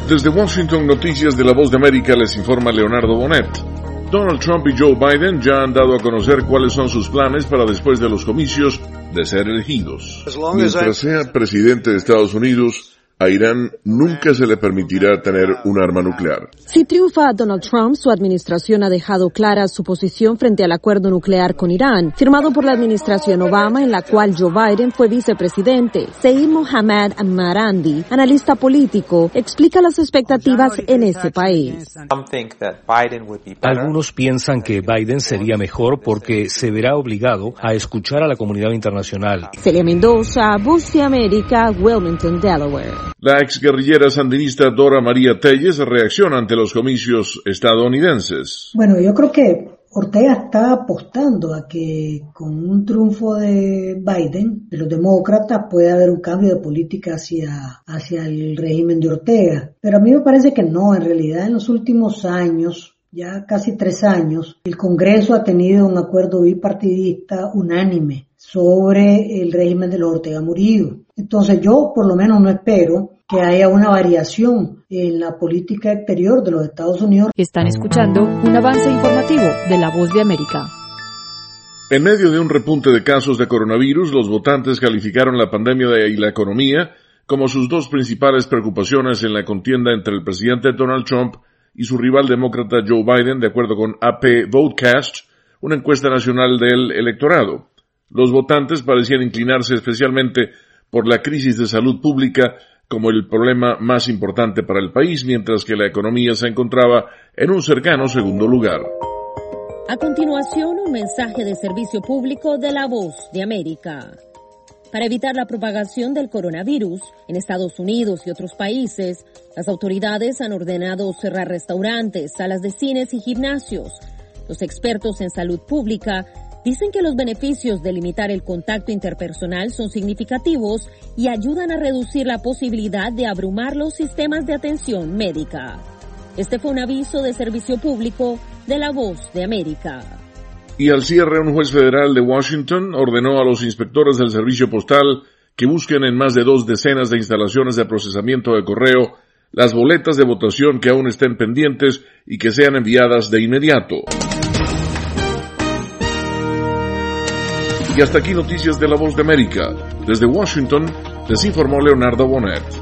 Desde Washington, Noticias de La Voz de América, les informa Leonardo Bonet. Donald Trump y Joe Biden ya han dado a conocer cuáles son sus planes para después de los comicios de ser elegidos. Mientras sea presidente de Estados Unidos, a Irán nunca se le permitirá tener un arma nuclear. Si triunfa Donald Trump, su administración ha dejado clara su posición frente al acuerdo nuclear con Irán, firmado por la administración Obama, en la cual Joe Biden fue vicepresidente. Seif Mohammad Marandi, analista político, explica las expectativas en ese país. Algunos piensan que Biden sería mejor porque se verá obligado a escuchar a la comunidad internacional. Celia Mendoza, Voz de América, Wilmington, Delaware. La exguerrillera sandinista Dora María Telles reacciona ante los comicios estadounidenses. Bueno, yo creo que Ortega está apostando a que con un triunfo de Biden, de los demócratas, puede haber un cambio de política hacia el régimen de Ortega. Pero a mí me parece que no, en realidad en los últimos años, ya casi 3 años, el Congreso ha tenido un acuerdo bipartidista unánime sobre el régimen de los Ortega Murillo. Entonces yo por lo menos no espero que haya una variación en la política exterior de los Estados Unidos. Están escuchando un avance informativo de La Voz de América. En medio de un repunte de casos de coronavirus, los votantes calificaron la pandemia y la economía como sus dos principales preocupaciones en la contienda entre el presidente Donald Trump y su rival demócrata Joe Biden, de acuerdo con AP Votecast, una encuesta nacional del electorado. Los votantes parecían inclinarse especialmente por la crisis de salud pública como el problema más importante para el país, mientras que la economía se encontraba en un cercano segundo lugar. A continuación, un mensaje de servicio público de La Voz de América. Para evitar la propagación del coronavirus en Estados Unidos y otros países, las autoridades han ordenado cerrar restaurantes, salas de cines y gimnasios. Los expertos en salud pública dicen que los beneficios de limitar el contacto interpersonal son significativos y ayudan a reducir la posibilidad de abrumar los sistemas de atención médica. Este fue un aviso de servicio público de La Voz de América. Y al cierre, un juez federal de Washington ordenó a los inspectores del servicio postal que busquen en más de 2 decenas de instalaciones de procesamiento de correo las boletas de votación que aún estén pendientes y que sean enviadas de inmediato. Y hasta aquí Noticias de La Voz de América. Desde Washington, les informó Leonardo Bonet.